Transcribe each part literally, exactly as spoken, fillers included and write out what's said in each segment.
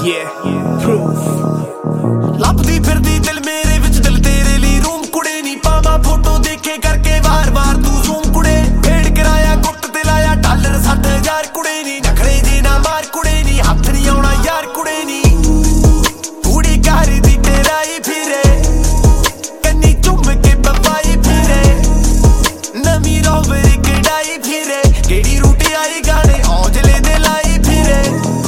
Yeah, proof. ਲੱਭਦੀ ਫਿਰਦੀ ਦਿਲ ਮੇਰੇ ਵਿੱਚ ਦਿਲ ਤੇਰੇ ਲਈ ਰੂਮ ਕੁੜੇ ਨੀ ਪਾਵਾਂ ਫੋਟੋ ਦੇਖੇ ਕਰਕੇ ਵਾਰ ਵਾਰ ਤੂੰ ਜ਼ੂਮ ਕੁੜੇ ਫੇੜ ਕਰਾਇਆ ਗੁੱਟ ਤੇ ਲਾਇਆ ਡਾਲਰ ਸੱਠ ਹਜ਼ਾਰ ਕੁੜੇ ਨੀ ਨਖਰੇ ਜੇ ਨਾ ਮਾਰ ਕੁੜੇ ਨੀ ਹੱਥ ਨੀ ਆਉਣਾ ਯਾਰ ਕੁੜੇ ਨੀ ਕੁੜੀ ਘਰ ਦੀ ਤੇਰਾਈ ਫਿਰੇ ਕੰਨੀ ਚੁੰਮ ਕੇ ਬਪਾਈ ਫਿਰੇ ਨਵੀਂ ਰੋਵਰ ਕਢਾਈ ਫਿਰੇ ਕਿਹੜੀ ਰੂਟੀ ਆਈ ਗਾਣੇ ਔਜਲੇ ਦੇ ਲਾਈ ਫਿਰੇ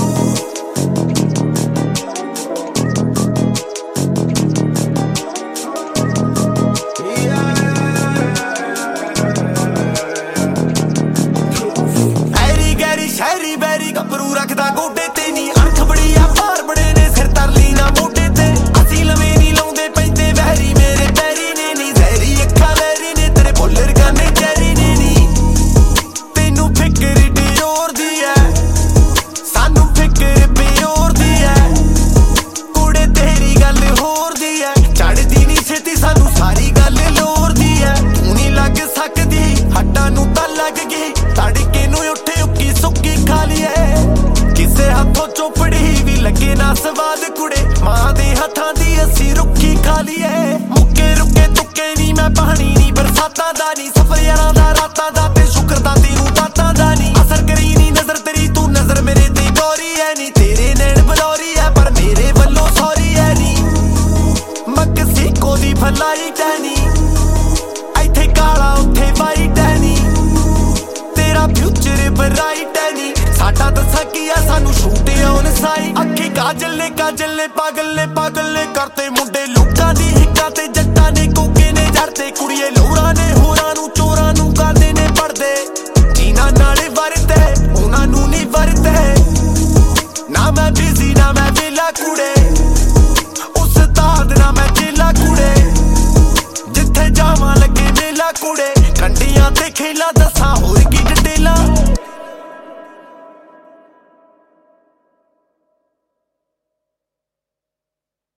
ਸ਼ਹਿਰੀ ਬੈਰੀ ਗੱਭਰੂ ਰੱਖਦਾ ਗੋਡੇ ਤੇ ਨੀ ਅੱਖ ਬੜੀ ਆ ਭਾਰ ਬੜੇ ਨੇ ਸਿਰ ਤਰਲੀ ਨਾ ਮੋਢੇ ਤੇ ਅਸੀਂ ਲਵੇਂ ਨੀ ਲਾਉਂਦੇ ਪੈਂਦੇ ਵਹਿਰੀ ਮੇਰੇ ਪੈਰੀ ਨੇ ਨੀ ਜ਼ਹਿਰੀ ਅੱਖਾਂ ਲੈਰੀ ਨੇ ਤੇਰੇ ਬੋਲਰ ਗਾਨੇ ਚੈਰੀ ਨੇ ਨੀ ਤੈਨੂੰ ਫਿਕਰ ਡਿਓਰ ਦੀ ਐ ਸਾਨੂੰ ਫਿਕਰ ਪਿਓਰ ਦੀ ਐ ਕੁੜੇ ਤੇਰੀ ਗੱਲ ਹੋਰ ਦੀ ਐ ਚੜਦੀ ਨੀ ਛੇਤੀ ਸਾਨੂੰ ਸਾਰੀ ਗੱਲ ਲੋਰ ਦੀ ਐ ਤੂੰ ਨੀ ਲੱਗ ਸਕਦੀ ਹੱਡਾਂ ਨੂੰ ਤਾਂ ਲੱਗ ਗਈ ਤੜਕੇ ਨੂੰ ਉੱਠੇ ਉੱਕੀ ਸੁੱਕੀ ਖਾ ਲਈਏ ਕਿਸੇ ਹੱਥੋਂ ਚੋਪੜੀ ਵੀ ਲੱਗੇ ਨਾ ਸਵਾਦ ਕੁੜੇ ਮਾਂ ਦੇ ਹੱਥਾਂ ਦੀ ਅਸੀਂ ਰੁੱਖੀ ਖਾ ਲਈਏ ਮੁੱਕੇ ਰੁੱਕੇ ਤੁੱਕੇ ਨੀ ਮੈਂ ਪਾਣੀ ਨੀ ਬਰਸਾਤਾਂ ਦਾ ਨੀ ਸਫਰ ਯਾਰਾਂ ਦਾ ਰਾਤਾਂ ਦਾ ਤੇ ਸ਼ੁਕਰ ਦਾ ਤੈਨੂੰ ਬਾਤਾਂ ਦਾ ਨੀ ਅਸਰ ਕਰੀ ਨੀ ਨਜ਼ਰ ਤੇਰੀ ਤੂੰ ਨਜ਼ਰ ਮੇਰੇ ਤੇ ਗੋਰੀ ਐ ਨੀ ਤੇਰੇ ਨੈਣ ਬਲੌਰੀ ਐ ਪਰ ਮੇਰੇ ਵੱਲੋਂ ਸੌਰੀ ਐ ਨੀ ਮਕਸੀਕੋ ਦੀ ਫਲਾਈ ਟੈਨੀ ਇੱਥੇ ਕਾਲਾ ਉੱਥੇ ਵਾਈਟ ਐ ਨੀ ਤੇਰਾ ਫਿਊਚਰ ਬਰਾਈਟ ਐ ਨੀ ਸਾਡਾ ਦੱਸਾਂ ਕੀ ਆ ਸਾਨੂੰ ਸ਼ੂਟ ਆਉਣ ਸਾਈ ਅੱਖੀ ਕਾਜਲ ਨੇ ਕਾਜਲ ਨੇ ਪਾਗਲ ਨੇ ਪਾਗਲ ਨੇ ਕਰਤੇ ਮੁੰਡੇ ਲੁੱਟਾਂ ਦੀ ਹਿੱਕਾਂ ਤੇ ਜੱਟਾਂ ਨੇ ਕੋਕੇ ਨੇ ਜੜਦੇ ਕੁੜੀਏ ਲੋਰਾਂ ਨੇ ਹੋਰਾਂ ਨੂੰ ਚੋਰਾਂ ਨੂੰ ਕਰਦੇ ਨੇ ਪੜਦੇ ਇਹਨਾਂ ਨਾਲੇ ਵਰਤੇ ਉਹਨਾਂ ਨੂੰ ਨਹੀਂ ਵਰਤੇ ਨਾ ਮੈਂ ਬਿਜ਼ੀ ਨਾ ਮੈਂ ਵੇਲਾ ਕੁੜੇ ਉਸਤਾਦ ਨਾ ਮੈਂ ਚੇਲਾ ਕੁੜੇ ਜਿੱਥੇ ਜਾਵਾਂ ਲੱਗੇ ਮੇਲਾ ਕੁੜੇ ਕੰਡੀਆਂ ਤੇ ਖੇਲਾ ਦੱਸਾਂ ਹੋਰ ਕੀ